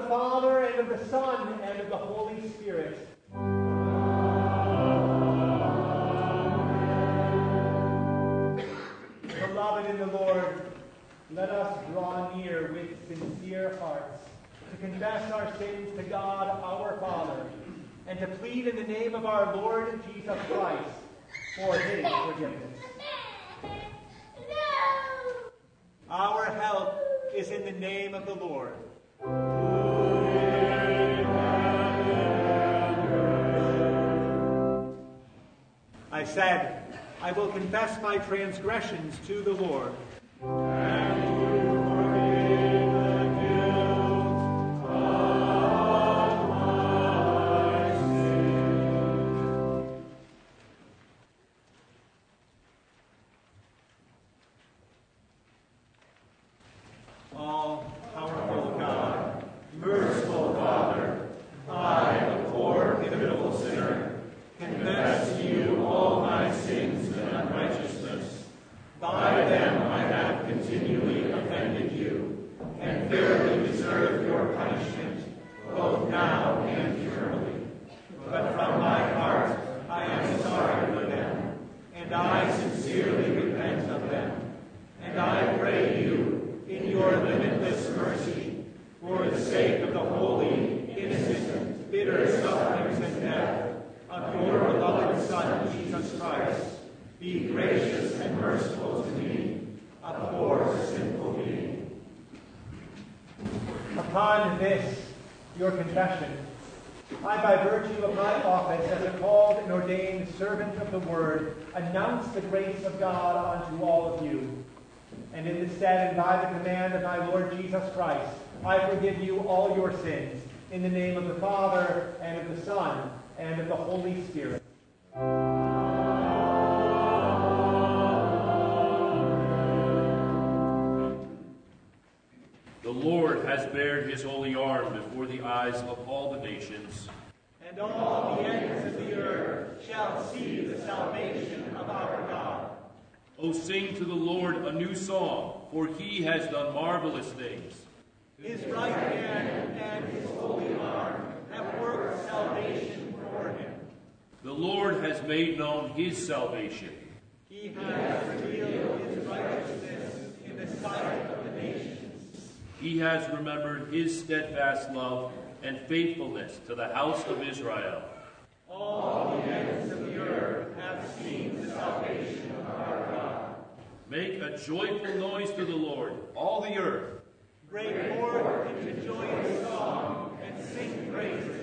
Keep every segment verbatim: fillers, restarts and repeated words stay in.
Father, and of the Son, and of the Holy Spirit. Beloved in the Lord, let us draw near with sincere hearts to confess our sins to God our Father, and to plead in the name of our Lord Jesus Christ for his forgiveness. Our help is in the name of the Lord. I said, I will confess my transgressions to the Lord. And you forgive the guilt of my sin. All powerful God, merciful Father, I, a poor, pitiful sinner, confess to you all my sins and unrighteousness. By them I have continually offended you, and fairly deserve your punishment, both now and eternally. But from my heart I am sorry for them, and I sincerely repent of them. And I pray you, in your limitless mercy, for the sake of the holy, innocent, bitter sufferings and death of your beloved Son, Jesus Christ, be gracious and merciful to me, a poor, sinful being. Upon this, your confession, I, by virtue of my office as a called and ordained servant of the Word, announce the grace of God unto all of you. And in the stead and by the command of my Lord Jesus Christ, I forgive you all your sins, in the name of the Father, and of the Son, and of the Holy Spirit. The Lord has bared his holy arm before the eyes of all the nations. And all the ends of the earth shall see the salvation of our God. O sing to the Lord a new song, for he has done marvelous things. His right hand and his holy arm have worked salvation for him. The Lord has made known his salvation. He has revealed his righteousness in the sight of the nations. He has remembered his steadfast love and faithfulness to the house of Israel. All the ends of the earth have seen the salvation of our God. Make a joyful noise to the Lord, all the earth. Break forth into joyous song and sing praises.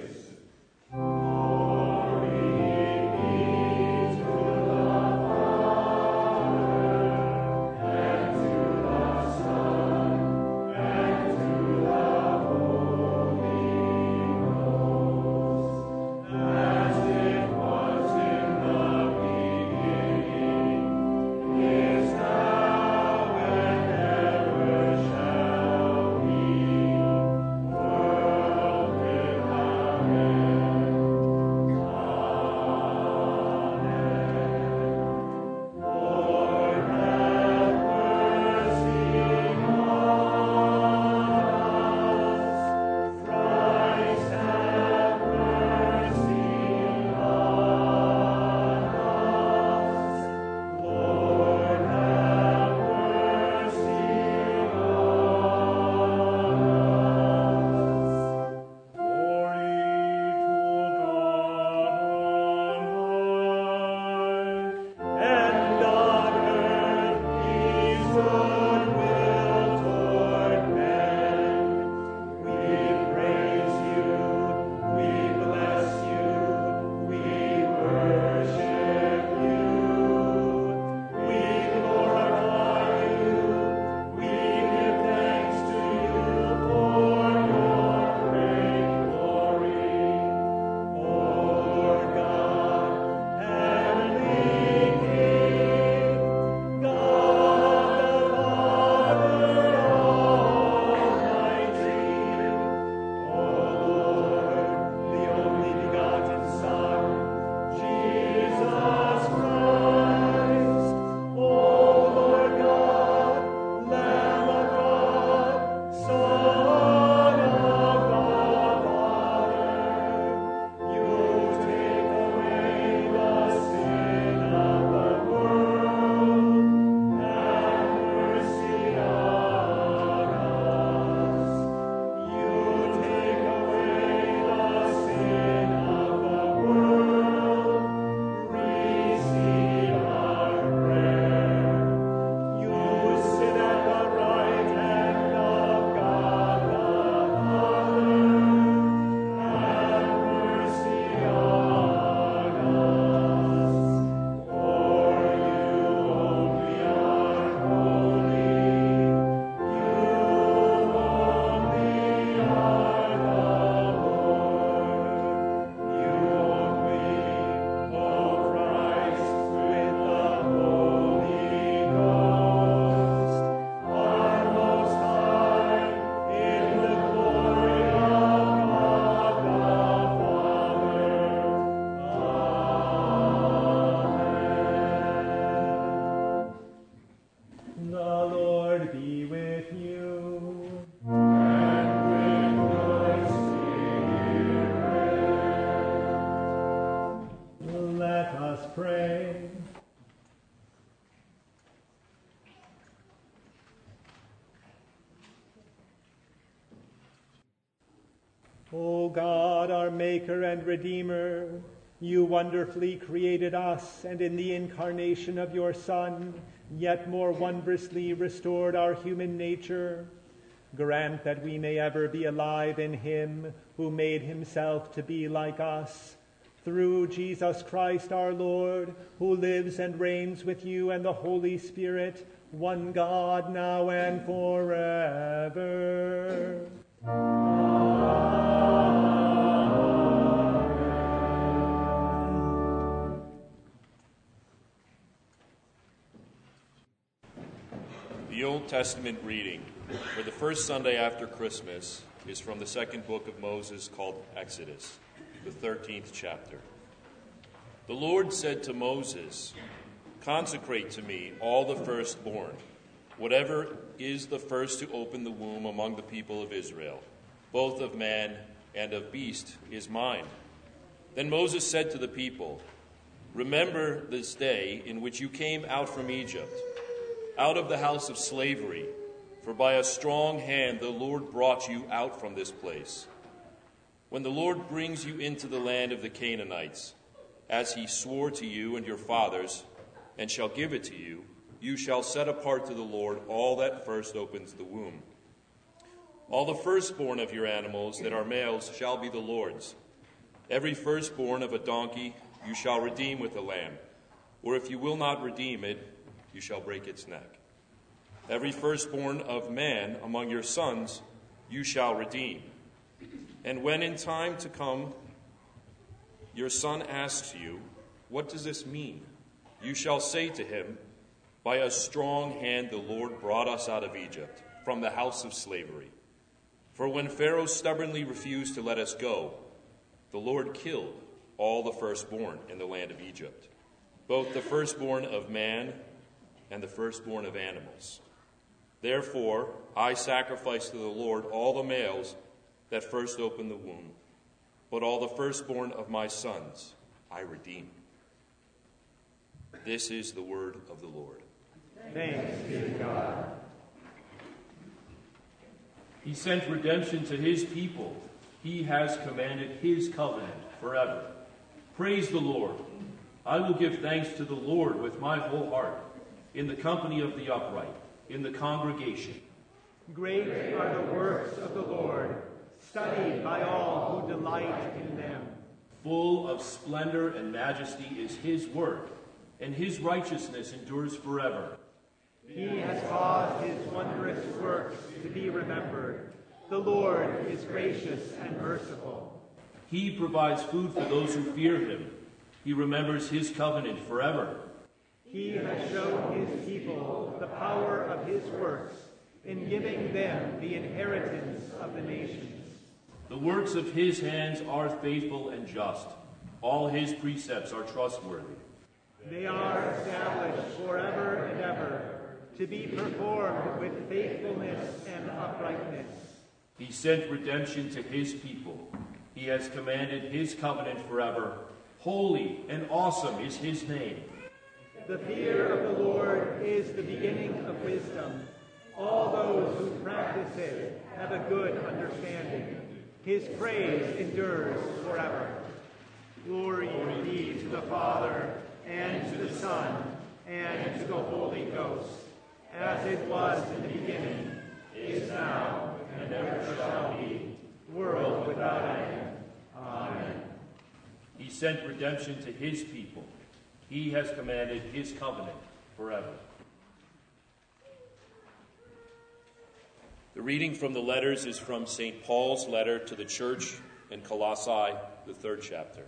O God, our Maker and Redeemer, you wonderfully created us, and in the incarnation of your Son, yet more wondrously restored our human nature. Grant that we may ever be alive in him who made himself to be like us, through Jesus Christ our Lord, who lives and reigns with you and the Holy Spirit, one God, now and forever. The Old Testament reading for the first Sunday after Christmas is from the second book of Moses called Exodus, the thirteenth chapter. The Lord said to Moses, "Consecrate to me all the firstborn, whatever is the first to open the womb among the people of Israel, both of man and of beast, is mine." Then Moses said to the people, "Remember this day in which you came out from Egypt, out of the house of slavery, for by a strong hand the Lord brought you out from this place. When the Lord brings you into the land of the Canaanites, as he swore to you and your fathers, and shall give it to you, you shall set apart to the Lord all that first opens the womb. All the firstborn of your animals that are males shall be the Lord's. Every firstborn of a donkey you shall redeem with a lamb, or if you will not redeem it, you shall break its neck. Every firstborn of man among your sons you shall redeem. And when in time to come your son asks you, 'What does this mean?' you shall say to him, 'By a strong hand the Lord brought us out of Egypt, from the house of slavery. For when Pharaoh stubbornly refused to let us go, the Lord killed all the firstborn in the land of Egypt, both the firstborn of man and the firstborn of animals. Therefore I sacrifice to the Lord all the males that first open the womb, but all the firstborn of my sons I redeem." This is the word of the Lord. Thanks be to God. He sent redemption to his people. He has commanded his covenant forever. Praise the Lord. I will give thanks to the Lord with my whole heart, in the company of the upright, in the congregation. Great are the works of the Lord, studied by all who delight in them. Full of splendor and majesty is his work, and his righteousness endures forever. He has caused his wondrous works to be remembered. The Lord is gracious and merciful. He provides food for those who fear him. He remembers his covenant forever. He has shown his people the power of his works in giving them the inheritance of the nations. The works of his hands are faithful and just. All his precepts are trustworthy. They are established forever and ever, to be performed with faithfulness and uprightness. He sent redemption to his people. He has commanded his covenant forever. Holy and awesome is his name. The fear of the Lord is the beginning of wisdom. All those who practice it have a good understanding. His praise endures forever. Glory be to the Father, and to the Son, and to the Holy Ghost, as it was in the beginning, is now, and ever shall be, world without end. Amen. He sent redemption to his people. He has commanded his covenant forever. The reading from the letters is from Saint Paul's letter to the church in Colossae, the third chapter.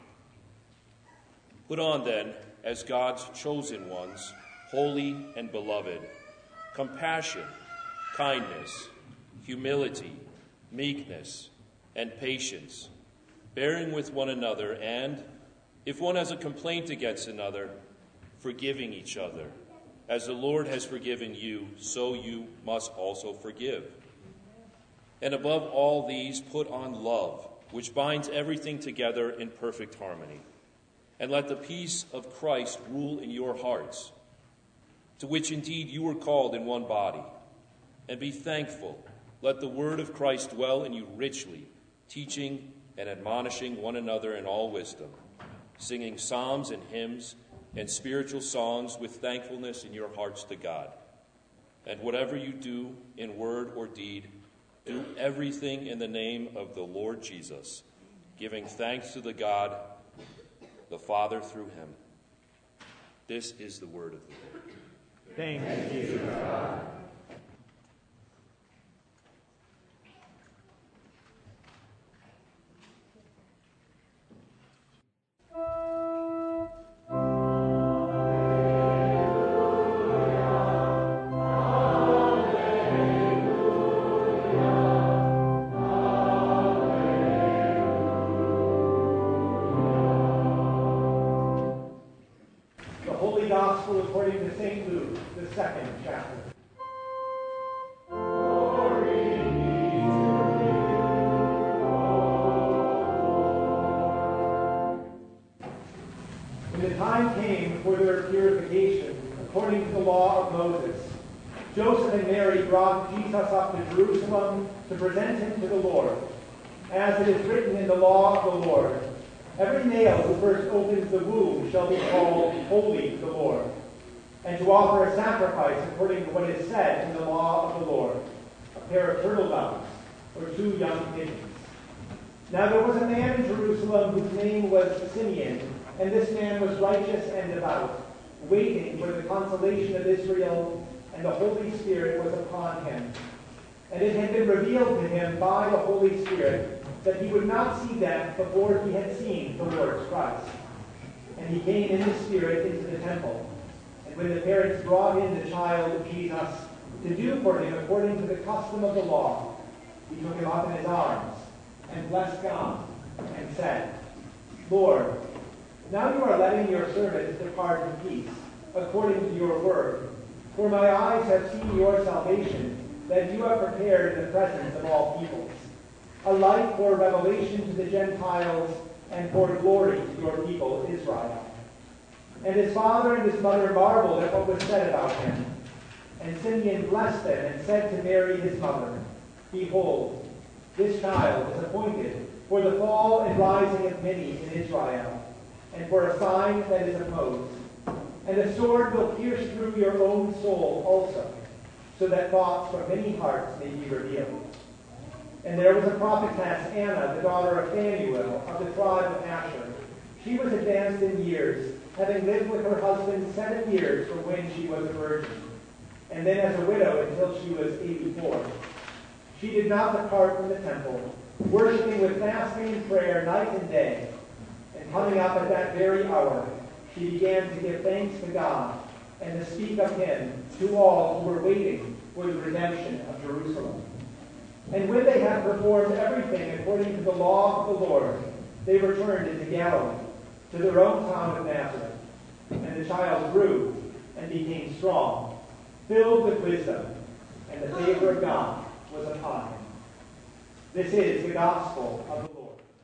Put on then, as God's chosen ones, holy and beloved, compassion, kindness, humility, meekness, and patience, bearing with one another, and, if one has a complaint against another, forgiving each other. As the Lord has forgiven you, so you must also forgive. And above all these, put on love, which binds everything together in perfect harmony. And let the peace of Christ rule in your hearts, to which indeed you were called in one body. And be thankful. Let the word of Christ dwell in you richly, teaching and admonishing one another in all wisdom, singing psalms and hymns and spiritual songs with thankfulness in your hearts to God. And whatever you do in word or deed, do everything in the name of the Lord Jesus, giving thanks to the God, the Father through him. This is the word of the Lord. Thanks be to God. Gospel according to Saint Luke, the second chapter. Glory be to you, Lord. When the time came for their purification, according to the law of Moses, Joseph and Mary brought Jesus up to Jerusalem to present him to the Lord, as it is written in the law of the Lord. Every male who first opens the womb shall be called holy to the Lord, and to offer a sacrifice according to what is said in the law of the Lord, a pair of turtle doves or two young pigeons. Now there was a man in Jerusalem whose name was Simeon, and this man was righteous and devout, waiting for the consolation of Israel, and the Holy Spirit was upon him. And it had been revealed to him by the Holy Spirit that he would not see death before he had seen the Lord's Christ. And he came in the Spirit into the temple. And when the parents brought in the child Jesus to do for him according to the custom of the law, he took him up in his arms and blessed God and said, Lord, now you are letting your servant depart in peace, according to your word. For my eyes have seen your salvation, that you have prepared in the presence of all peoples, a light for revelation to the Gentiles and for glory to your people Israel. And his father and his mother marveled at what was said about him. And Simeon blessed them and said to Mary his mother, Behold, this child is appointed for the fall and rising of many in Israel, and for a sign that is opposed. And a sword will pierce through your own soul also, so that thoughts from many hearts may be revealed. And there was a prophetess, Anna, the daughter of Phanuel, of the tribe of Asher. She was advanced in years, having lived with her husband seven years from when she was a virgin, and then as a widow until she was eighty-four. She did not depart from the temple, worshiping with fasting and prayer night and day. And coming up at that very hour, she began to give thanks to God and to speak of him to all who were waiting for the redemption of Jerusalem. And when they had performed everything according to the law of the Lord, they returned into Galilee, to their own town of Nazareth. And the child grew and became strong, filled with wisdom, and the favor of God was upon him. This is the gospel of the Lord.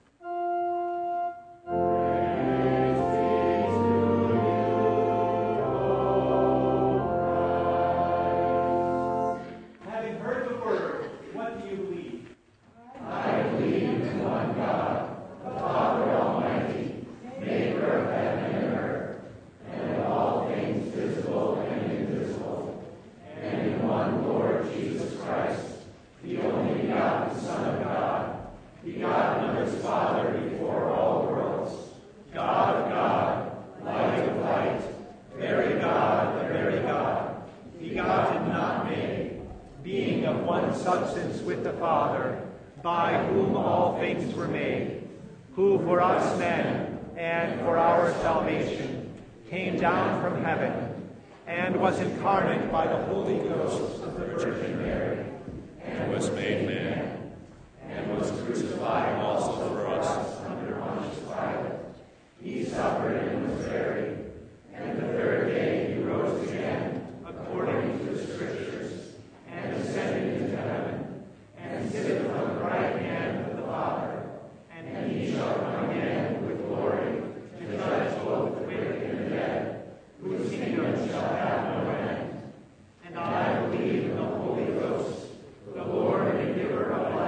Substance with the Father, by whom all things were made, who for us men and for our salvation came down from heaven and was incarnate by the Holy Ghost of the Virgin Mary, and was made man, and was crucified also for us under Pontius Pilate. He suffered and was buried, and the third day he rose again, according to the Scriptures, and ascended into heaven, and sitteth on the right hand of the Father, and he shall come again with glory to judge both the wicked and the dead, whose kingdom shall have no end. And I believe in the Holy Ghost, the Lord and giver of life,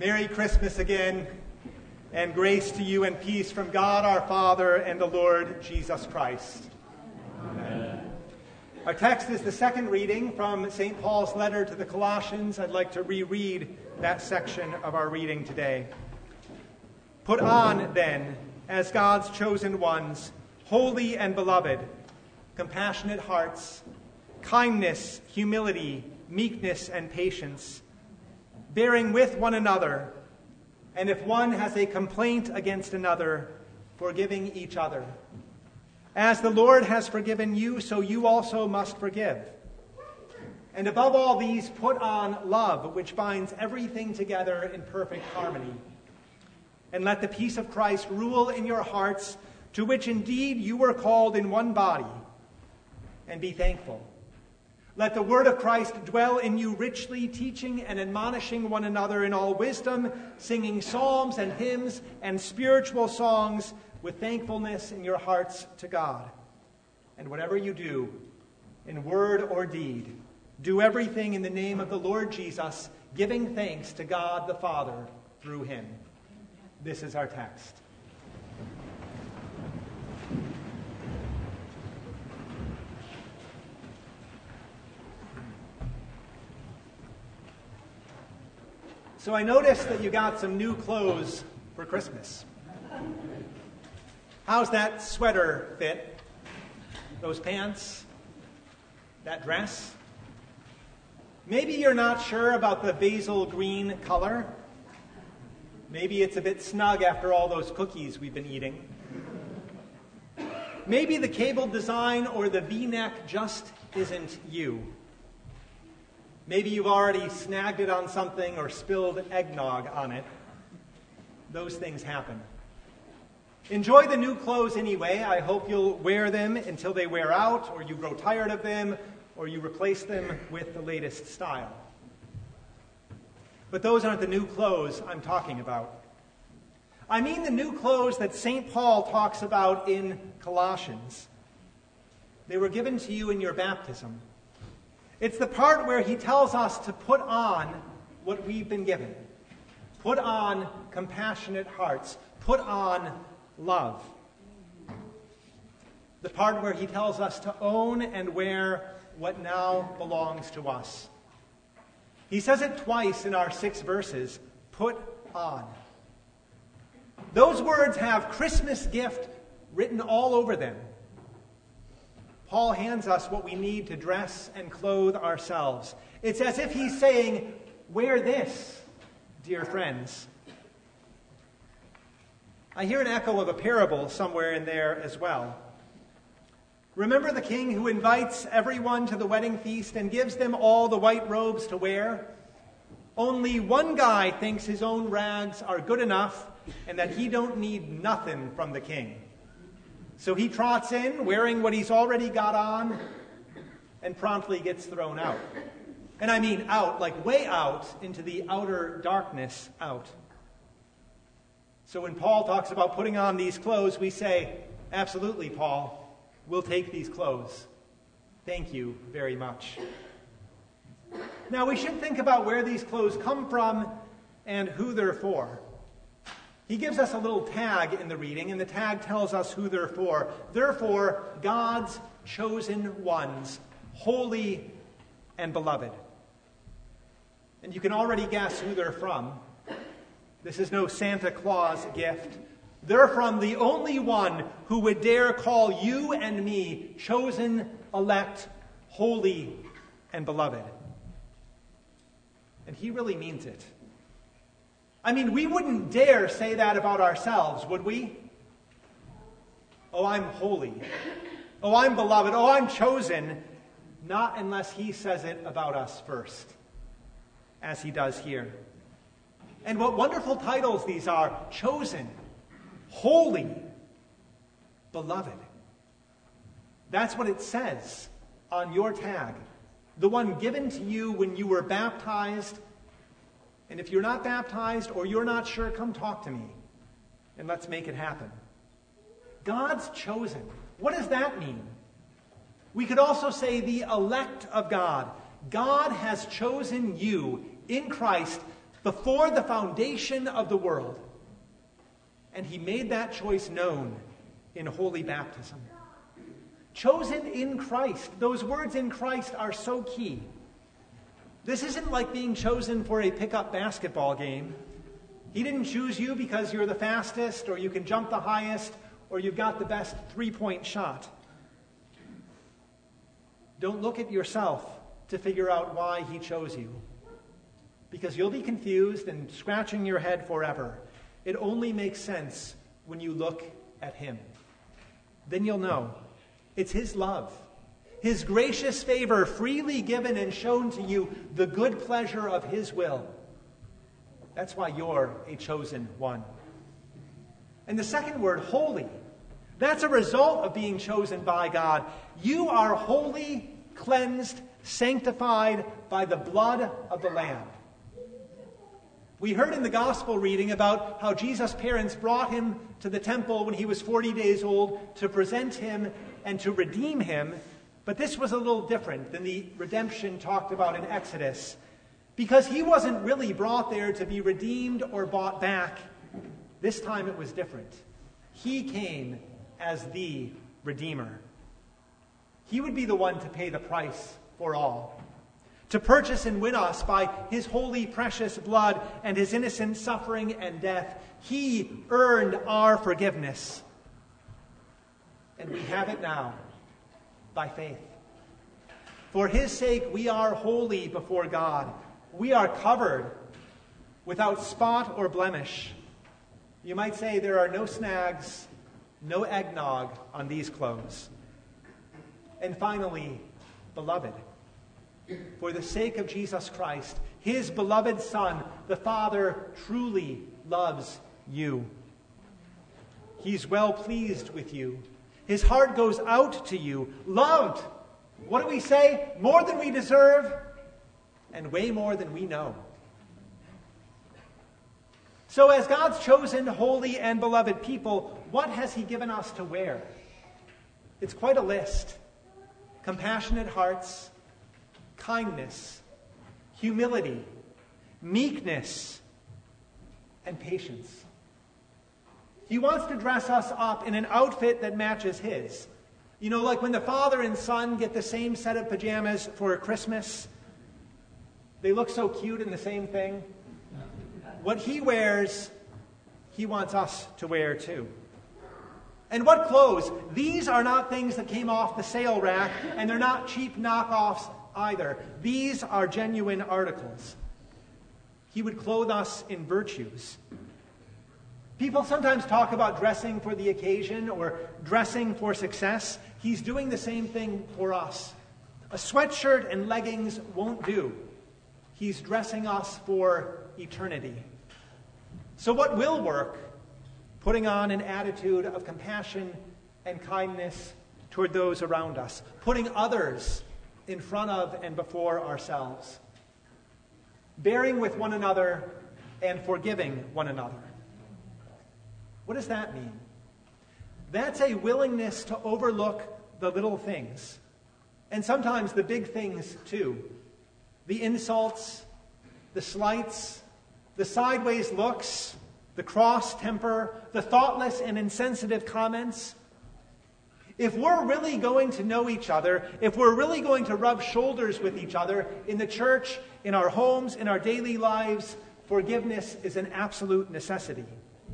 Merry Christmas again, and grace to you and peace from God our Father and the Lord Jesus Christ. Amen. Our text is the second reading from Saint Paul's letter to the Colossians. I'd like to reread that section of our reading today. Put on, then, as God's chosen ones, holy and beloved, compassionate hearts, kindness, humility, meekness, and patience, bearing with one another, and if one has a complaint against another, forgiving each other. As the Lord has forgiven you, so you also must forgive. And above all these, put on love, which binds everything together in perfect harmony. And let the peace of Christ rule in your hearts, to which indeed you were called in one body, and be thankful. Let the word of Christ dwell in you richly, teaching and admonishing one another in all wisdom, singing psalms and hymns and spiritual songs with thankfulness in your hearts to God. And whatever you do, in word or deed, do everything in the name of the Lord Jesus, giving thanks to God the Father through him. This is our text. So I noticed that you got some new clothes for Christmas. How's that sweater fit? Those pants? That dress? Maybe you're not sure about the basil green color. Maybe it's a bit snug after all those cookies we've been eating. Maybe the cable design or the V-neck just isn't you. Maybe you've already snagged it on something or spilled eggnog on it. Those things happen. Enjoy the new clothes anyway. I hope you'll wear them until they wear out, or you grow tired of them, or you replace them with the latest style. But those aren't the new clothes I'm talking about. I mean the new clothes that Saint Paul talks about in Colossians. They were given to you in your baptism. It's the part where he tells us to put on what we've been given. Put on compassionate hearts. Put on love. The part where he tells us to own and wear what now belongs to us. He says it twice in our six verses. Put on. Those words have Christmas gift written all over them. Paul hands us what we need to dress and clothe ourselves. It's as if he's saying, wear this, dear friends. I hear an echo of a parable somewhere in there as well. Remember the king who invites everyone to the wedding feast and gives them all the white robes to wear? Only one guy thinks his own rags are good enough and that he don't need nothing from the king. So he trots in, wearing what he's already got on, and promptly gets thrown out. And I mean out, like way out, into the outer darkness out. So when Paul talks about putting on these clothes, we say, absolutely, Paul, we'll take these clothes. Thank you very much. Now we should think about where these clothes come from and who they're for. He gives us a little tag in the reading, and the tag tells us who they're for. They're for God's chosen ones, holy and beloved. And you can already guess who they're from. This is no Santa Claus gift. They're from the only one who would dare call you and me chosen, elect, holy, and beloved. And he really means it. I mean, we wouldn't dare say that about ourselves, would we? Oh, I'm holy. Oh, I'm beloved. Oh, I'm chosen. Not unless he says it about us first, as he does here. And what wonderful titles these are. Chosen, holy, beloved. That's what it says on your tag. The one given to you when you were baptized. And if you're not baptized or you're not sure, come talk to me and let's make it happen. God's chosen. What does that mean? We could also say the elect of God. God has chosen you in Christ before the foundation of the world. And he made that choice known in holy baptism. Chosen in Christ. Those words in Christ are so key. This isn't like being chosen for a pickup basketball game. He didn't choose you because you're the fastest, or you can jump the highest, or you've got the best three-point shot. Don't look at yourself to figure out why he chose you, because you'll be confused and scratching your head forever. It only makes sense when you look at him. Then you'll know it's his love, his gracious favor freely given and shown to you, the good pleasure of his will. That's why you're a chosen one. And the second word, holy, that's a result of being chosen by God. You are holy, cleansed, sanctified by the blood of the Lamb. We heard in the gospel reading about how Jesus' parents brought him to the temple when he was forty days old to present him and to redeem him. But this was a little different than the redemption talked about in Exodus, because he wasn't really brought there to be redeemed or bought back. This time it was different. He came as the Redeemer. He would be the one to pay the price for all, to purchase and win us by his holy, precious blood and his innocent suffering and death. He earned our forgiveness. And we have it now by faith. For his sake, we are holy before God. We are covered without spot or blemish. You might say there are no snags, no eggnog on these clothes. And finally, beloved, for the sake of Jesus Christ, his beloved Son, the Father truly loves you. He's well pleased with you. His heart goes out to you, loved. What do we say? More than we deserve, and way more than we know. So as God's chosen, holy, and beloved people, what has he given us to wear? It's quite a list. Compassionate hearts, kindness, humility, meekness, and patience. He wants to dress us up in an outfit that matches his. You know, like when the father and son get the same set of pajamas for Christmas. They look so cute in the same thing. What he wears, he wants us to wear too. And what clothes? These are not things that came off the sale rack, and they're not cheap knockoffs either. These are genuine articles. He would clothe us in virtues. People sometimes talk about dressing for the occasion or dressing for success. He's doing the same thing for us. A sweatshirt and leggings won't do. He's dressing us for eternity. So what will work? Putting on an attitude of compassion and kindness toward those around us. Putting others in front of and before ourselves. Bearing with one another and forgiving one another. What does that mean? That's a willingness to overlook the little things. And sometimes the big things too. The insults, the slights, the sideways looks, the cross temper, the thoughtless and insensitive comments. If we're really going to know each other, if we're really going to rub shoulders with each other in the church, in our homes, in our daily lives, forgiveness is an absolute necessity.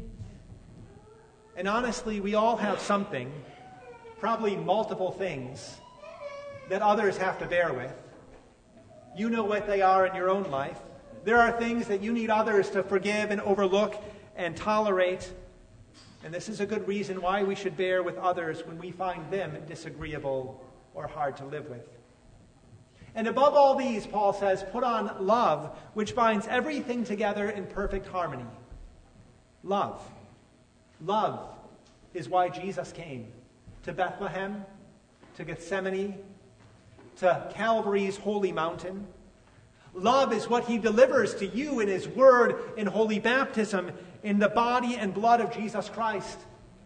And honestly, we all have something, probably multiple things, that others have to bear with. You know what they are in your own life. There are things that you need others to forgive and overlook and tolerate. And this is a good reason why we should bear with others when we find them disagreeable or hard to live with. And above all these, Paul says, put on love, which binds everything together in perfect harmony. Love. Love is why Jesus came to Bethlehem, to Gethsemane, to Calvary's holy mountain. Love is what he delivers to you in his word, in holy baptism, in the body and blood of Jesus Christ.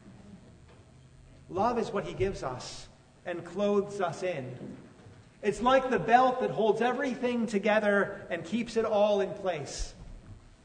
Love is what he gives us and clothes us in. It's like the belt that holds everything together and keeps it all in place.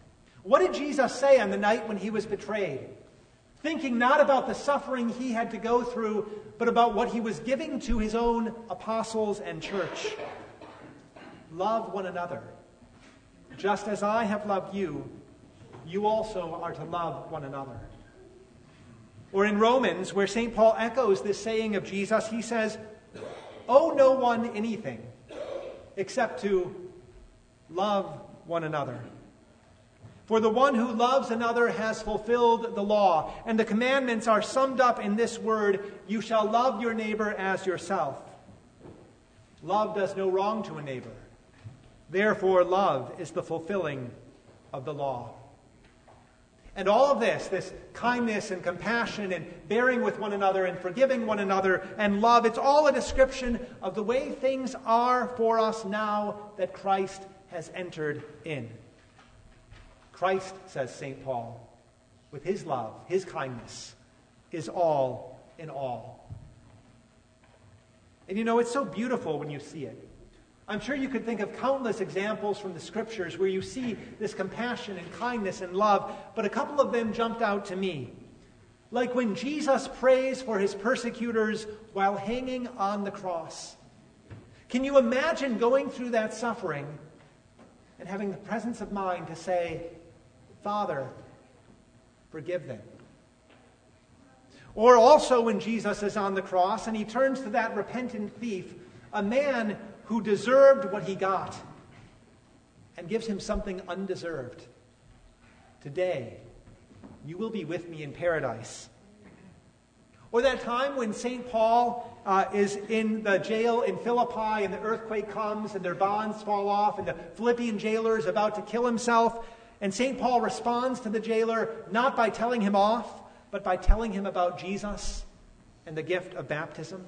What did Jesus say on the night when he was betrayed? Thinking not about the suffering he had to go through, but about what he was giving to his own apostles and church. Love one another. Just as I have loved you, you also are to love one another. Or in Romans, where Saint Paul echoes this saying of Jesus, he says, owe no one anything except to love one another. For the one who loves another has fulfilled the law, and the commandments are summed up in this word, you shall love your neighbor as yourself. Love does no wrong to a neighbor. Therefore, love is the fulfilling of the law. And all of this, this kindness and compassion and bearing with one another and forgiving one another and love, it's all a description of the way things are for us now that Christ has entered in. Christ, says Saint Paul, with his love, his kindness, is all in all. And you know, it's so beautiful when you see it. I'm sure you could think of countless examples from the scriptures where you see this compassion and kindness and love, but a couple of them jumped out to me. Like when Jesus prays for his persecutors while hanging on the cross. Can you imagine going through that suffering and having the presence of mind to say, Father, forgive them? Or also when Jesus is on the cross and he turns to that repentant thief, a man who deserved what he got, and gives him something undeserved. Today, you will be with me in paradise. Or that time when Saint Paul uh, is in the jail in Philippi and the earthquake comes and their bonds fall off and the Philippian jailer is about to kill himself, and Saint Paul responds to the jailer not by telling him off, but by telling him about Jesus and the gift of baptism.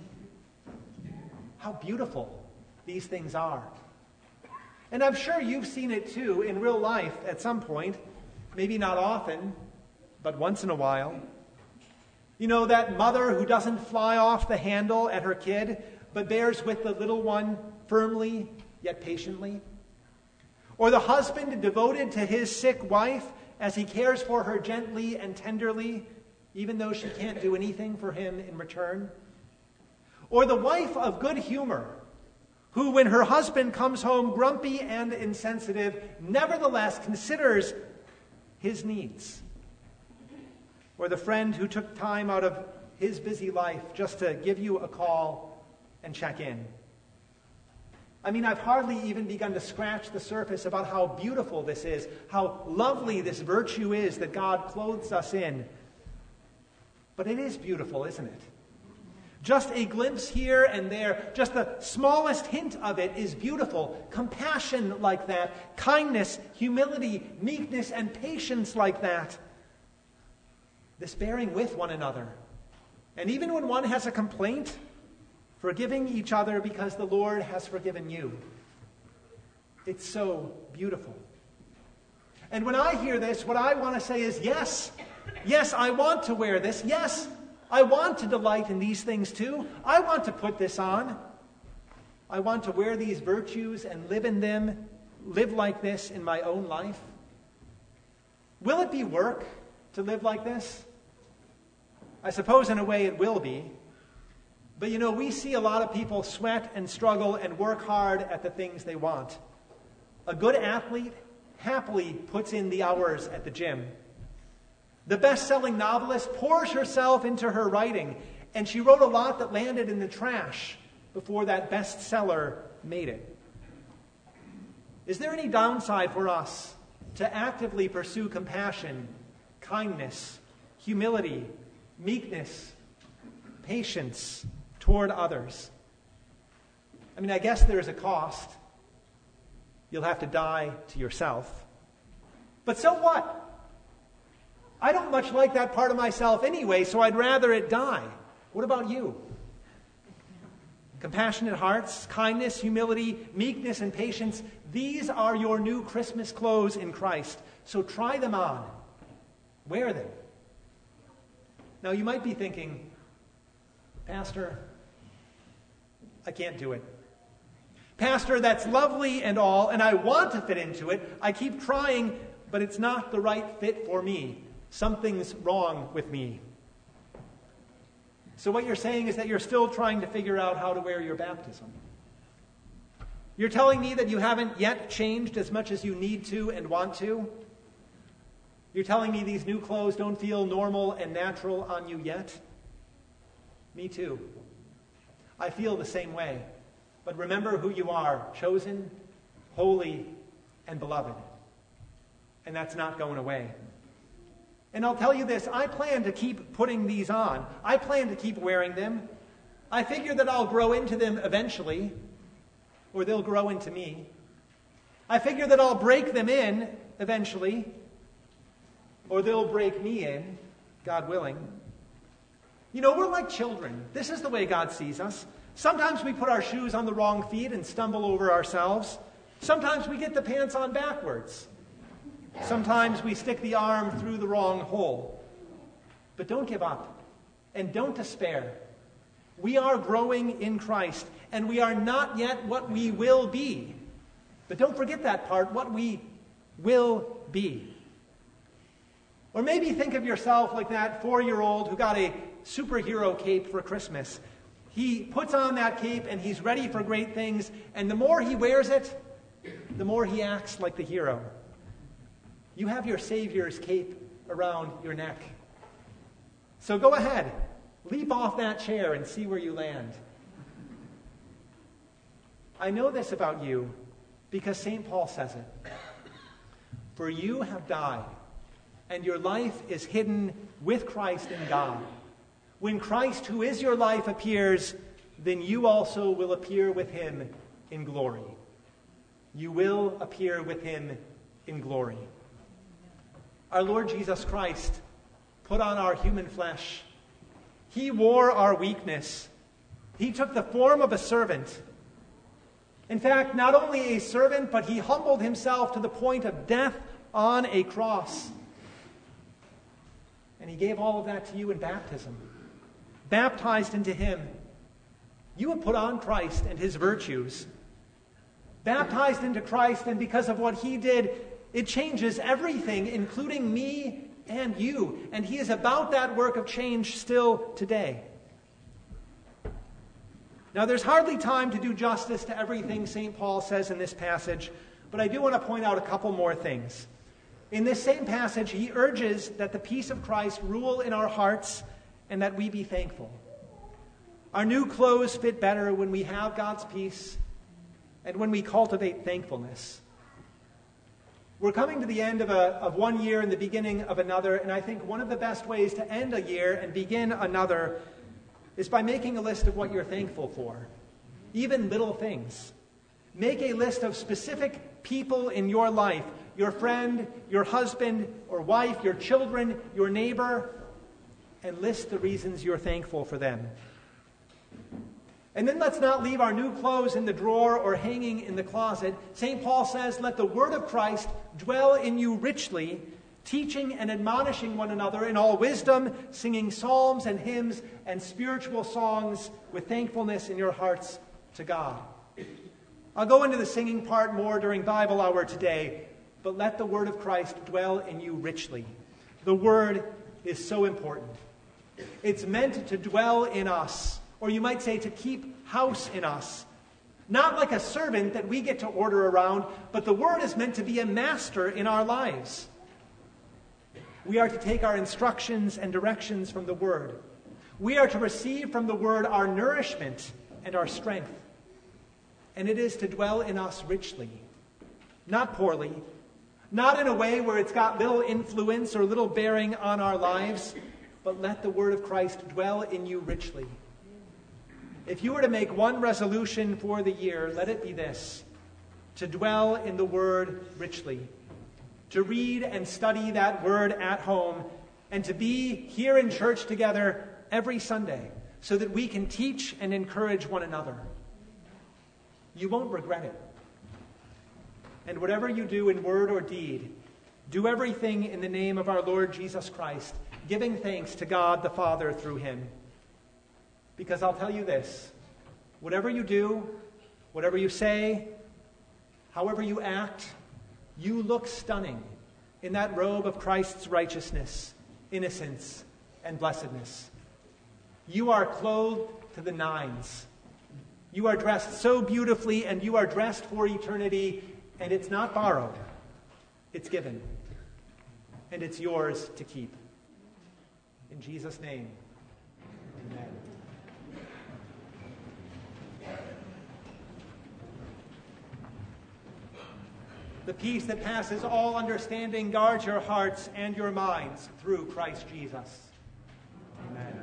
How beautiful these things are. And I'm sure you've seen it too in real life at some point. Maybe not often, but once in a while. You know, that mother who doesn't fly off the handle at her kid, but bears with the little one firmly yet patiently. Or the husband devoted to his sick wife as he cares for her gently and tenderly, even though she can't do anything for him in return. Or the wife of good humor, who, when her husband comes home grumpy and insensitive, nevertheless considers his needs. Or the friend who took time out of his busy life just to give you a call and check in. I mean, I've hardly even begun to scratch the surface about how beautiful this is, how lovely this virtue is that God clothes us in. But it is beautiful, isn't it? Just a glimpse here and there, just the smallest hint of it is beautiful. Compassion like that, kindness, humility, meekness, and patience like that. This bearing with one another. And even when one has a complaint, forgiving each other because the Lord has forgiven you. It's so beautiful. And when I hear this, what I want to say is, yes, yes, I want to wear this. Yes, I want to delight in these things too. I want to put this on. I want to wear these virtues and live in them, live like this in my own life. Will it be work to live like this? I suppose in a way it will be. But you know, we see a lot of people sweat and struggle and work hard at the things they want. A good athlete happily puts in the hours at the gym. The best-selling novelist pours herself into her writing, and she wrote a lot that landed in the trash before that bestseller made it. Is there any downside for us to actively pursue compassion, kindness, humility, meekness, patience toward others? I mean, I guess there is a cost. You'll have to die to yourself. But so what? I don't much like that part of myself anyway, so I'd rather it die. What about you? Compassionate hearts, kindness, humility, meekness, and patience, these are your new Christmas clothes in Christ. So try them on. Wear them. Now you might be thinking, Pastor, I can't do it. Pastor, that's lovely and all, and I want to fit into it. I keep trying, but it's not the right fit for me. Something's wrong with me. So what you're saying is that you're still trying to figure out how to wear your baptism. You're telling me that you haven't yet changed as much as you need to and want to. You're telling me these new clothes don't feel normal and natural on you yet. Me too. I feel the same way. But remember who you are, chosen, holy, and beloved. And that's not going away. And I'll tell you this, I plan to keep putting these on. I plan to keep wearing them. I figure that I'll grow into them eventually, or they'll grow into me. I figure that I'll break them in eventually, or they'll break me in, God willing. You know, we're like children. This is the way God sees us. Sometimes we put our shoes on the wrong feet and stumble over ourselves. Sometimes we get the pants on backwards. Sometimes we stick the arm through the wrong hole. But don't give up and don't despair. We are growing in Christ, and we are not yet what we will be. But don't forget that part, what we will be. Or maybe think of yourself like that four-year-old who got a superhero cape for Christmas. He puts on that cape and he's ready for great things, and the more he wears it, the more he acts like the hero. You have your Savior's cape around your neck. So go ahead, leap off that chair and see where you land. I know this about you because Saint Paul says it. For you have died, and your life is hidden with Christ in God. When Christ, who is your life, appears, then you also will appear with him in glory. You will appear with him in glory. Our Lord Jesus Christ put on our human flesh. He wore our weakness. He took the form of a servant. In fact, not only a servant, but he humbled himself to the point of death on a cross. And he gave all of that to you in baptism. Baptized into him, you have put on Christ and his virtues. Baptized into Christ, and because of what he did, it changes everything, including me and you. And he is about that work of change still today. Now, there's hardly time to do justice to everything Saint Paul says in this passage, but I do want to point out a couple more things. In this same passage, he urges that the peace of Christ rule in our hearts and that we be thankful. Our new clothes fit better when we have God's peace and when we cultivate thankfulness. We're coming to the end of, a, of one year and the beginning of another, and I think one of the best ways to end a year and begin another is by making a list of what you're thankful for, even little things. Make a list of specific people in your life, your friend, your husband or wife, your children, your neighbor, and list the reasons you're thankful for them. And then let's not leave our new clothes in the drawer or hanging in the closet. Saint Paul says, let the word of Christ dwell in you richly, teaching and admonishing one another in all wisdom, singing psalms and hymns and spiritual songs with thankfulness in your hearts to God. I'll go into the singing part more during Bible hour today, but let the word of Christ dwell in you richly. The word is so important. It's meant to dwell in us, or you might say to keep house in us. Not like a servant that we get to order around, but the word is meant to be a master in our lives. We are to take our instructions and directions from the word. We are to receive from the word our nourishment and our strength. And it is to dwell in us richly, not poorly, not in a way where it's got little influence or little bearing on our lives, but let the word of Christ dwell in you richly. If you were to make one resolution for the year, let it be this: to dwell in the word richly, to read and study that word at home, and to be here in church together every Sunday so that we can teach and encourage one another. You won't regret it. And whatever you do in word or deed, do everything in the name of our Lord Jesus Christ, giving thanks to God the Father through him. Because I'll tell you this, whatever you do, whatever you say, however you act, you look stunning in that robe of Christ's righteousness, innocence, and blessedness. You are clothed to the nines. You are dressed so beautifully, and you are dressed for eternity, and it's not borrowed. It's given. And it's yours to keep. In Jesus' name, amen. The peace that passes all understanding guards your hearts and your minds through Christ Jesus. Amen.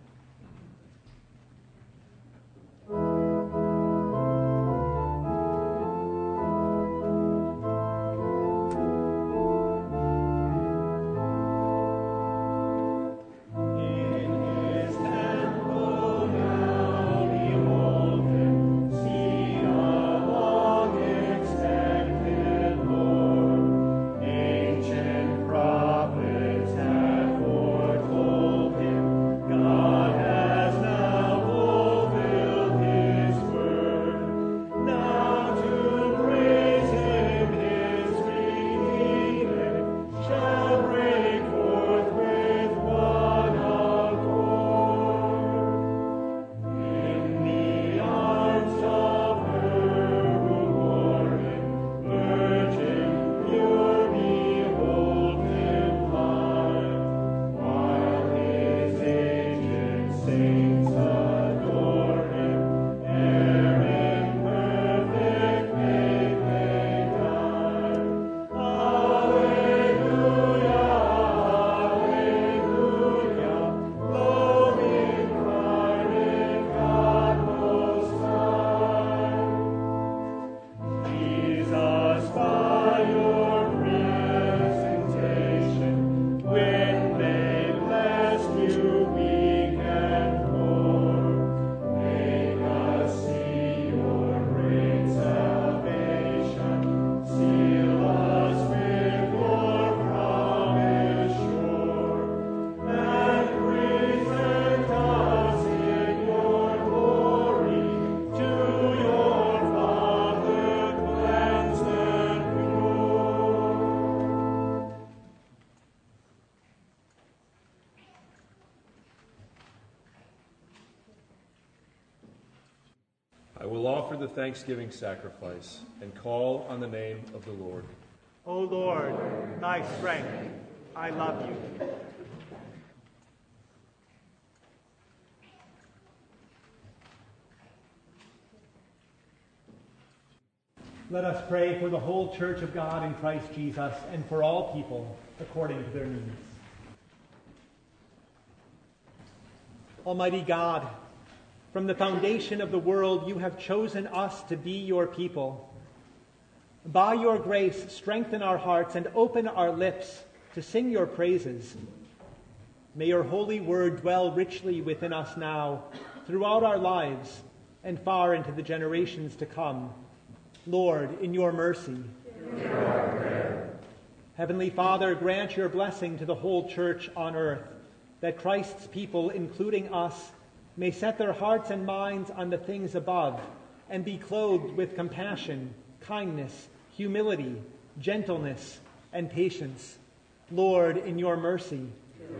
I will offer the thanksgiving sacrifice and call on the name of the Lord. O Lord, thy strength, I love you. Let us pray for the whole Church of God in Christ Jesus and for all people according to their needs. Almighty God, from the foundation of the world, you have chosen us to be your people. By your grace, strengthen our hearts and open our lips to sing your praises. May your holy word dwell richly within us now, throughout our lives, and far into the generations to come. Lord, in your mercy. Heavenly Father, grant your blessing to the whole church on earth, that Christ's people, including us, may set their hearts and minds on the things above and be clothed with compassion, kindness, humility, gentleness, and patience. Lord, in your mercy.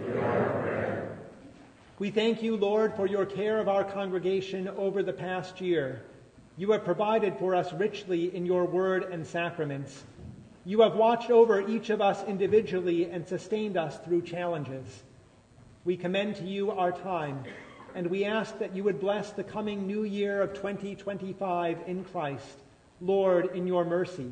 We thank you, Lord, for your care of our congregation over the past year. You have provided for us richly in your word and sacraments. You have watched over each of us individually and sustained us through challenges. We commend to you our time, and we ask that you would bless the coming new year of twenty twenty-five in Christ. Lord, in your mercy.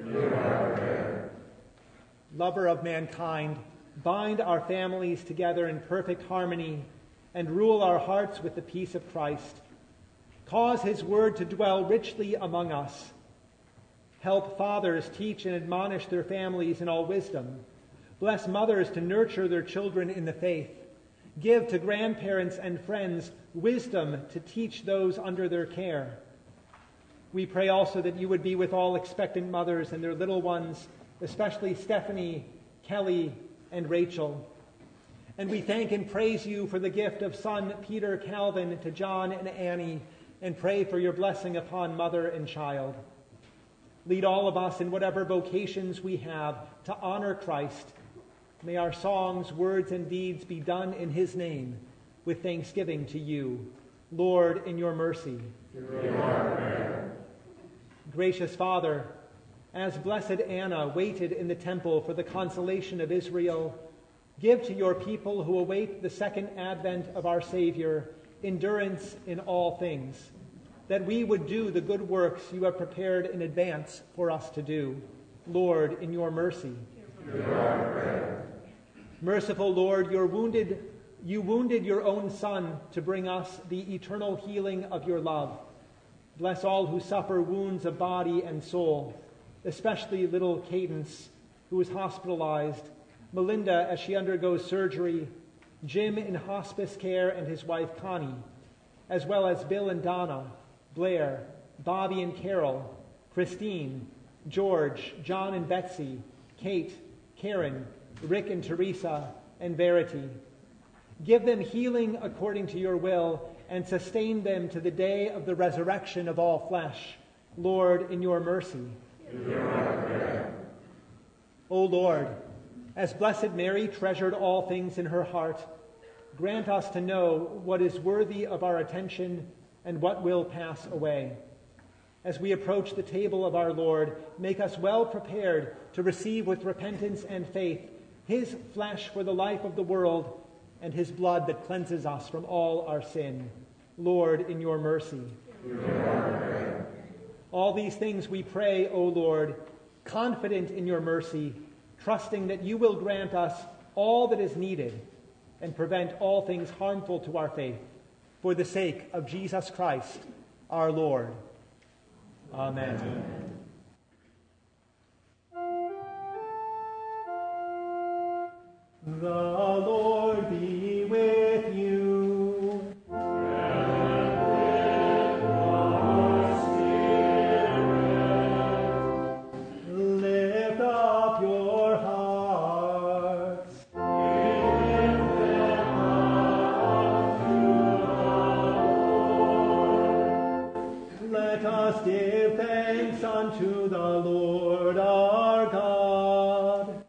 Lover of mankind, bind our families together in perfect harmony and rule our hearts with the peace of Christ. Cause his word to dwell richly among us. Help fathers teach and admonish their families in all wisdom. Bless mothers to nurture their children in the faith. Give to grandparents and friends wisdom to teach those under their care. We pray also that you would be with all expectant mothers and their little ones, especially Stephanie, Kelly, and Rachel. And we thank and praise you for the gift of son Peter Calvin to John and Annie, and pray for your blessing upon mother and child. Lead all of us in whatever vocations we have to honor Christ. May our songs, words, and deeds be done in his name with thanksgiving to you. Lord, in your mercy. Gracious Father, as blessed Anna waited in the temple for the consolation of Israel, give to your people who await the second advent of our Savior endurance in all things, that we would do the good works you have prepared in advance for us to do. Lord, in your mercy. Merciful Lord, your wounded, you wounded your own Son to bring us the eternal healing of your love. Bless all who suffer wounds of body and soul, especially little Cadence, who is hospitalized, Melinda as she undergoes surgery, Jim in hospice care and his wife Connie, as well as Bill and Donna, Blair, Bobby and Carol, Christine, George, John and Betsy, Kate, Karen, Rick and Teresa, and Verity. Give them healing according to your will and sustain them to the day of the resurrection of all flesh. Lord, in your mercy. O Lord, as Blessed Mary treasured all things in her heart, grant us to know what is worthy of our attention and what will pass away. As we approach the table of our Lord, make us well prepared to receive with repentance and faith his flesh for the life of the world and his blood that cleanses us from all our sin. Lord, in your mercy. All these things we pray, O Lord, confident in your mercy, trusting that you will grant us all that is needed and prevent all things harmful to our faith, for the sake of Jesus Christ, our Lord. Amen. Amen. The Lord be with you. And with your spirit. Lift up your hearts. Lift them up to the Lord. Let us give thanks unto the Lord our God.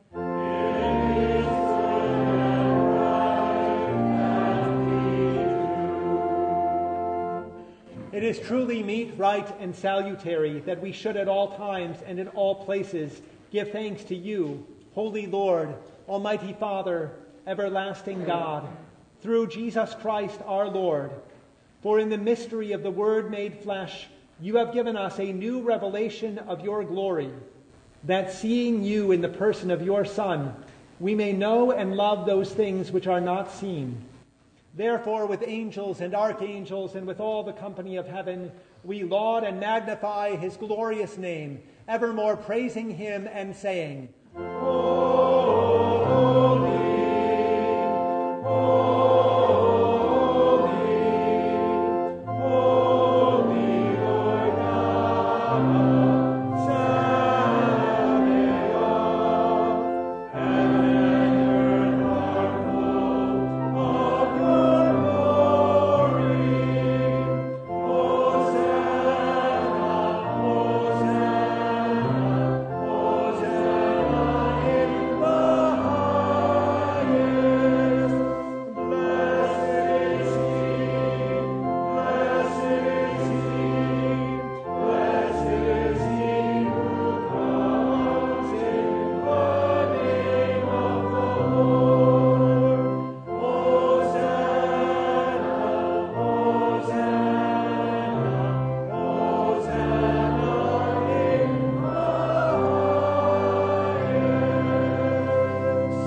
It is truly meet, right, and salutary that we should at all times and in all places give thanks to you, Holy Lord, Almighty Father, everlasting God, through Jesus Christ our Lord. For in the mystery of the Word made flesh, you have given us a new revelation of your glory, that seeing you in the person of your Son, we may know and love those things which are not seen. Therefore, with angels and archangels and with all the company of heaven, we laud and magnify his glorious name, evermore praising him and saying, Holy, holy, holy Lord God, Sabaoth, heaven and earth are full of your glory. Hosanna, Hosanna, Hosanna in the highest. Blessed is he, blessed is he, blessed is he who comes in the name of the Lord. Hosanna, Hosanna, Hosanna in the highest.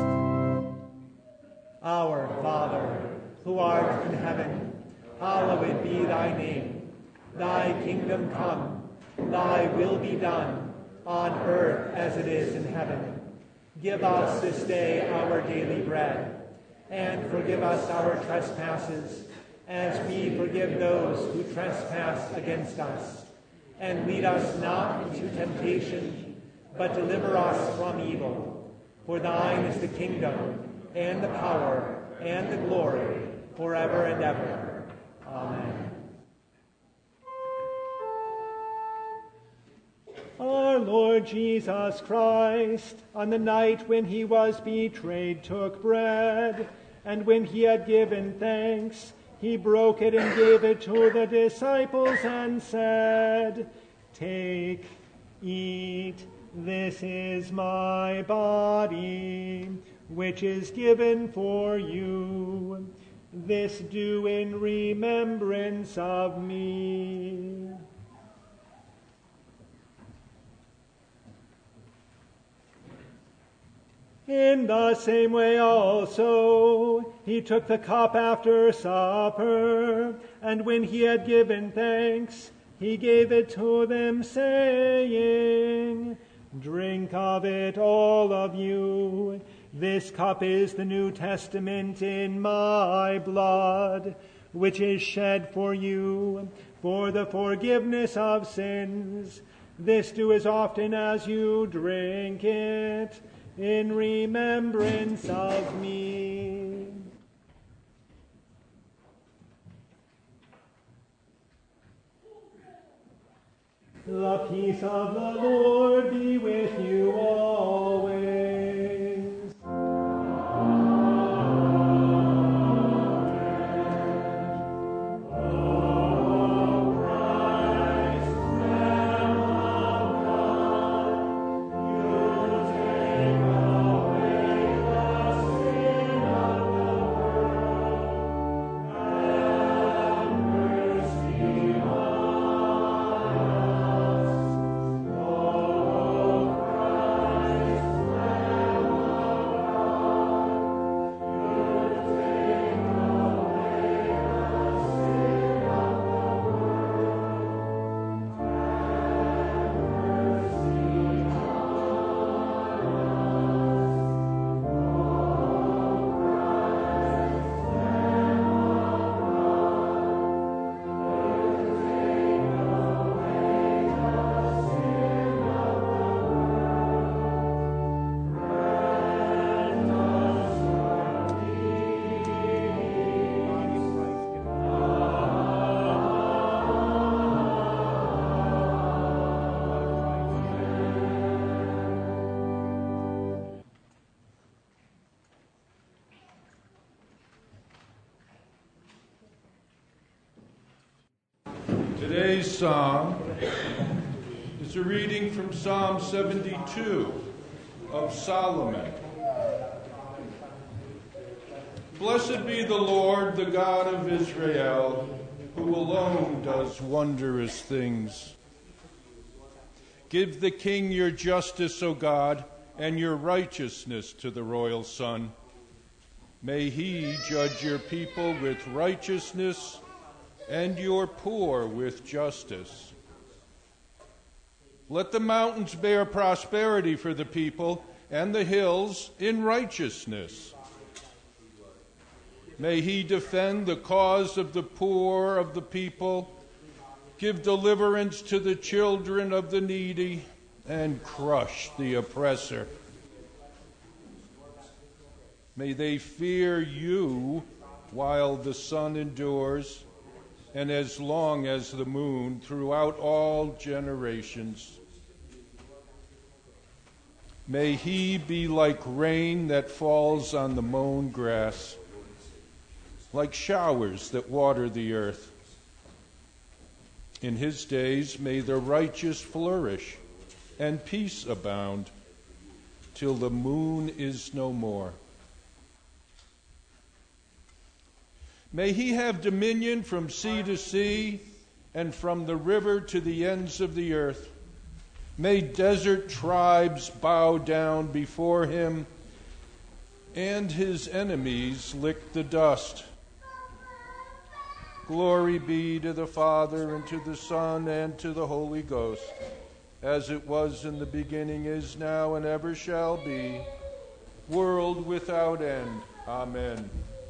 Our Father, who art in heaven, hallowed be thy name. Thy kingdom come, thy will be done, on earth as it is in heaven. Give us this day our daily bread, and forgive us our trespasses, as we forgive those who trespass against us. And lead us not into temptation, but deliver us from evil. For thine is the kingdom, and the power, and the glory, forever and ever. Amen. Our Lord Jesus Christ, on the night when he was betrayed, took bread, and when he had given thanks, he broke it and gave it to the disciples and said, "Take, eat, this is my body, which is given for you. This do in remembrance of me." In the same way also he took the cup after supper, and when he had given thanks, he gave it to them, saying, "Drink of it, all of you. This cup is the New Testament in my blood, which is shed for you for the forgiveness of sins. This do as often as you drink it in remembrance of me." The peace of the Lord be with you always. Today's psalm is a reading from Psalm seventy-two of Solomon. Blessed be the Lord, the God of Israel, who alone does wondrous things. Give the king your justice, O God, and your righteousness to the royal son. May he judge your people with righteousness and your poor with justice. Let the mountains bear prosperity for the people, and the hills in righteousness. May he defend the cause of the poor of the people, give deliverance to the children of the needy, and crush the oppressor. May they fear you while the sun endures, and as long as the moon throughout all generations. May he be like rain that falls on the mown grass, like showers that water the earth. In his days may the righteous flourish, and peace abound, till the moon is no more. May he have dominion from sea to sea, and from the river to the ends of the earth. May desert tribes bow down before him, and his enemies lick the dust. Glory be to the Father, and to the Son, and to the Holy Ghost, as it was in the beginning, is now, and ever shall be, world without end. Amen.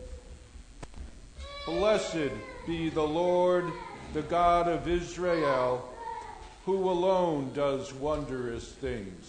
Blessed be the Lord, the God of Israel, who alone does wondrous things.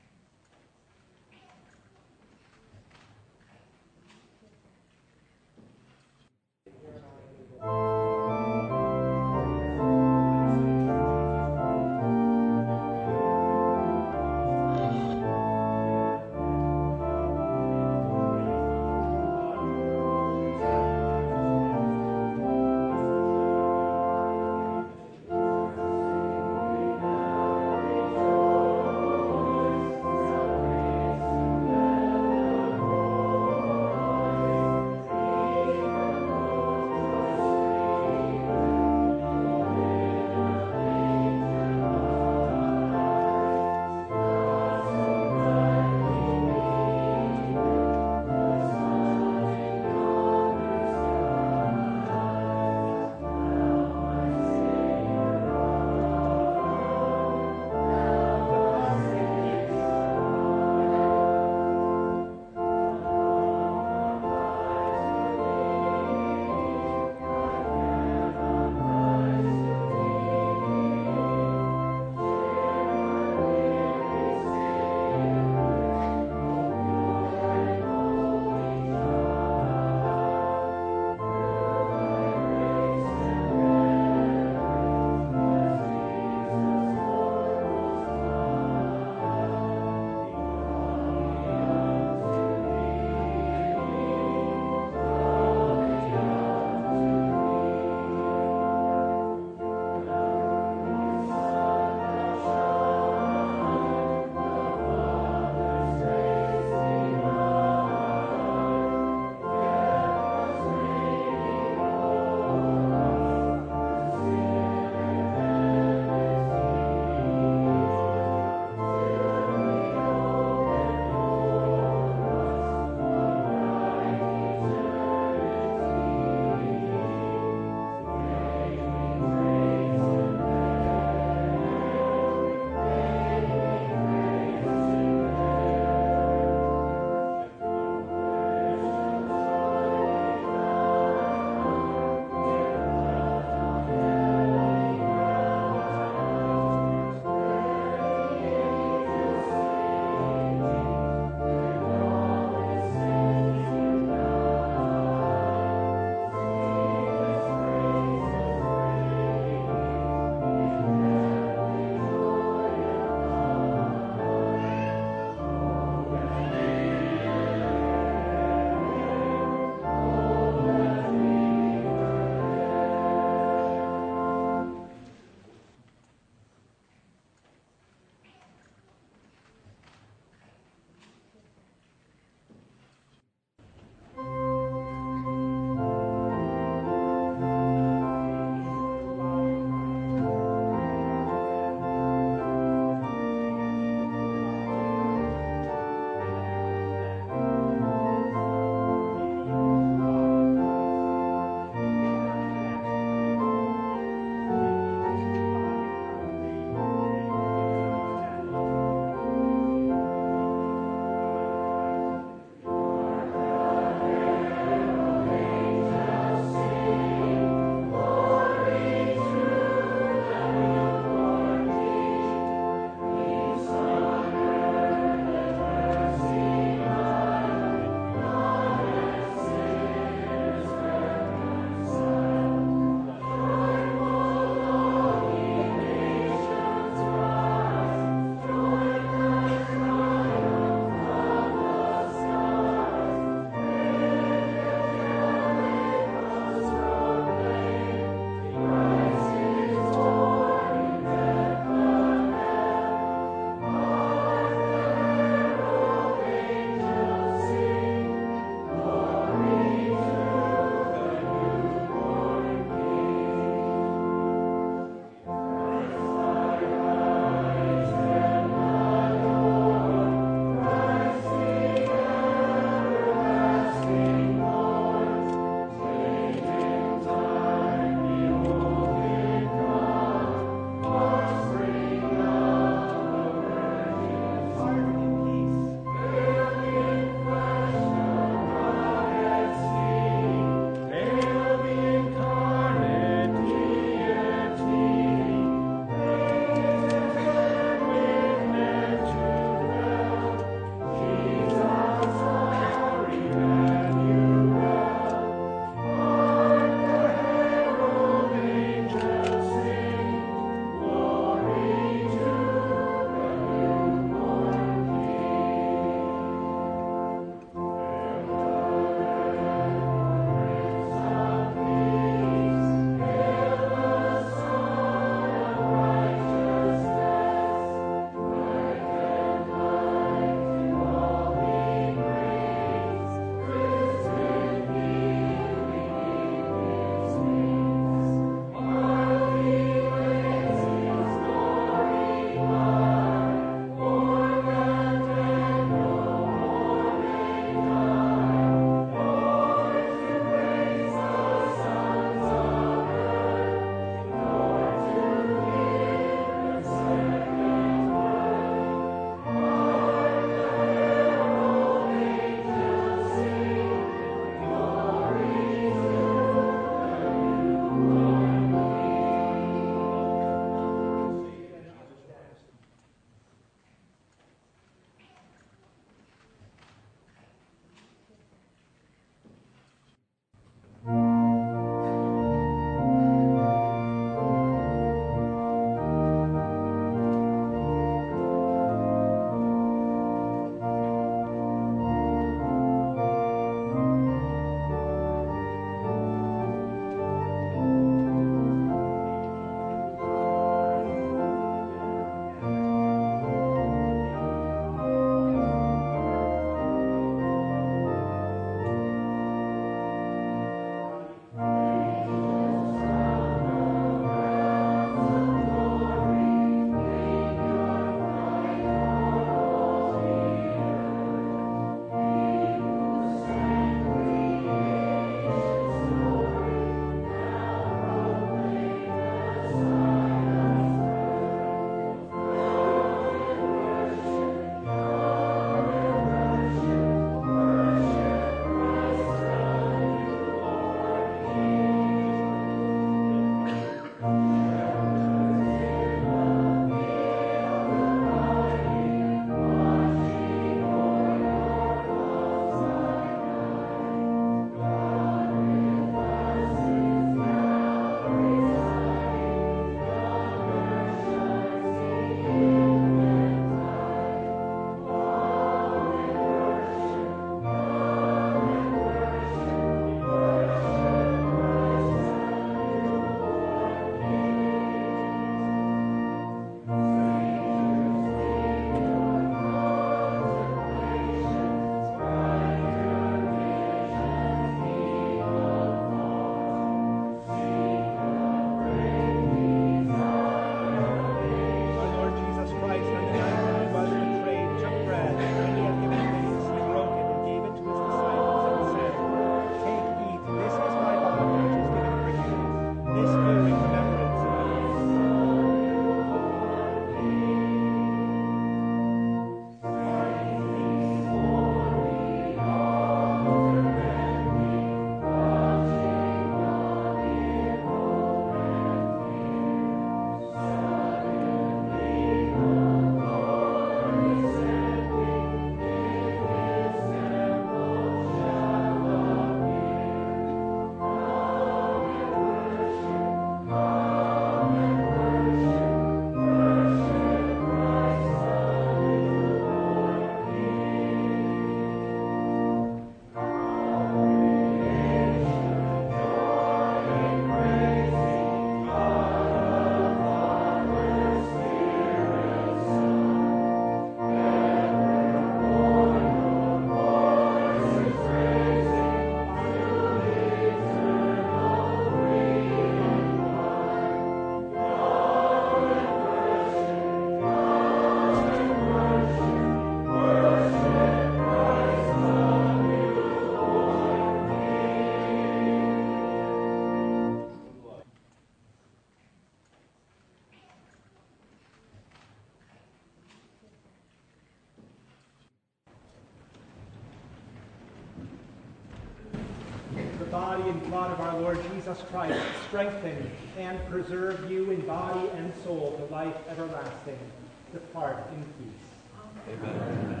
body and blood of our Lord Jesus Christ strengthen and preserve you in body and soul to life everlasting. Depart in peace. Amen.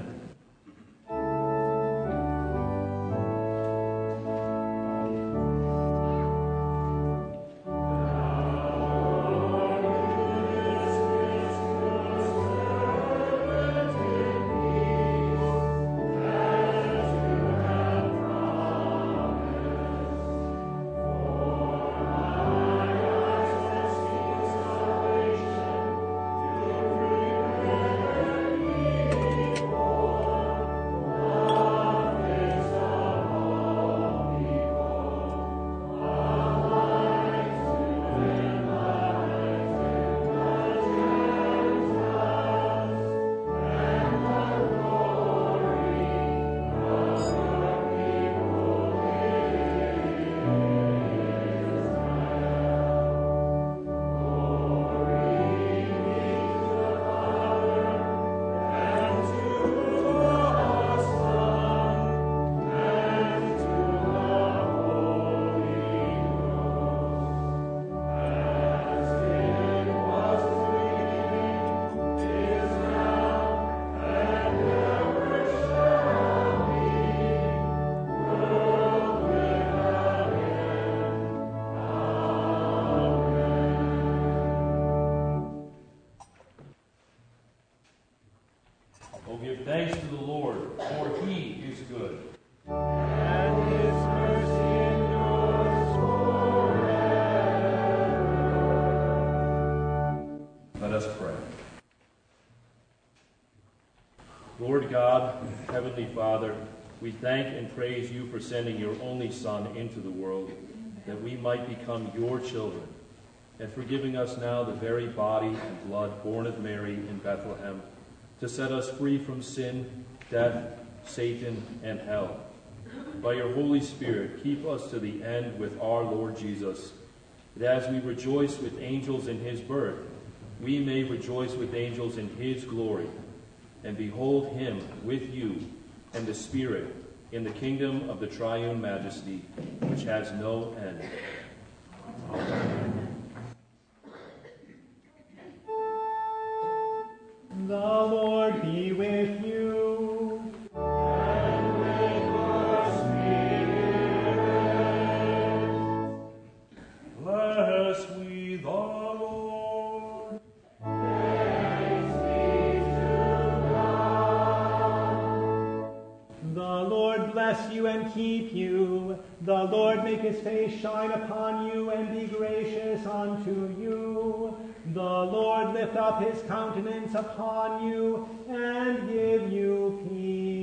Thanks to the Lord, for he is good. And his mercy endures forever. Let us pray. Lord God, Heavenly Father, we thank and praise you for sending your only Son into the world, that we might become your children, and for giving us now the very body and blood born of Mary in Bethlehem, to set us free from sin, death, Satan, and hell. By your Holy Spirit, keep us to the end with our Lord Jesus, that as we rejoice with angels in his birth, we may rejoice with angels in his glory, and behold him with you and the Spirit in the kingdom of the triune majesty, which has no end. Amen. The Lord be with you. And with your spirit. Bless we the Lord. Thanks be to God. The Lord bless you and keep you. The Lord make his face shine upon you and be gracious unto you. The Lord lift up his countenance upon you and give you peace.